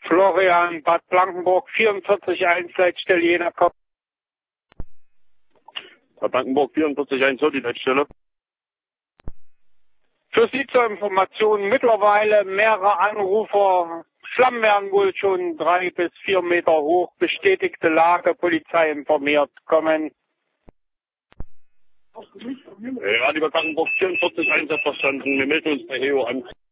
Florian, Bad Blankenburg, 44.1, Leitstelle Jena Kopf. Bad Blankenburg, 44.1, so die Leitstelle. Für Sie zur Information, mittlerweile mehrere Anrufer. Schlamm werden wohl schon 3 bis 4 Meter hoch. Bestätigte Lage, Polizei informiert. Kommen. Radio Bad Blankenburg, 44.1 hat verstanden. Wir melden uns bei Heo an.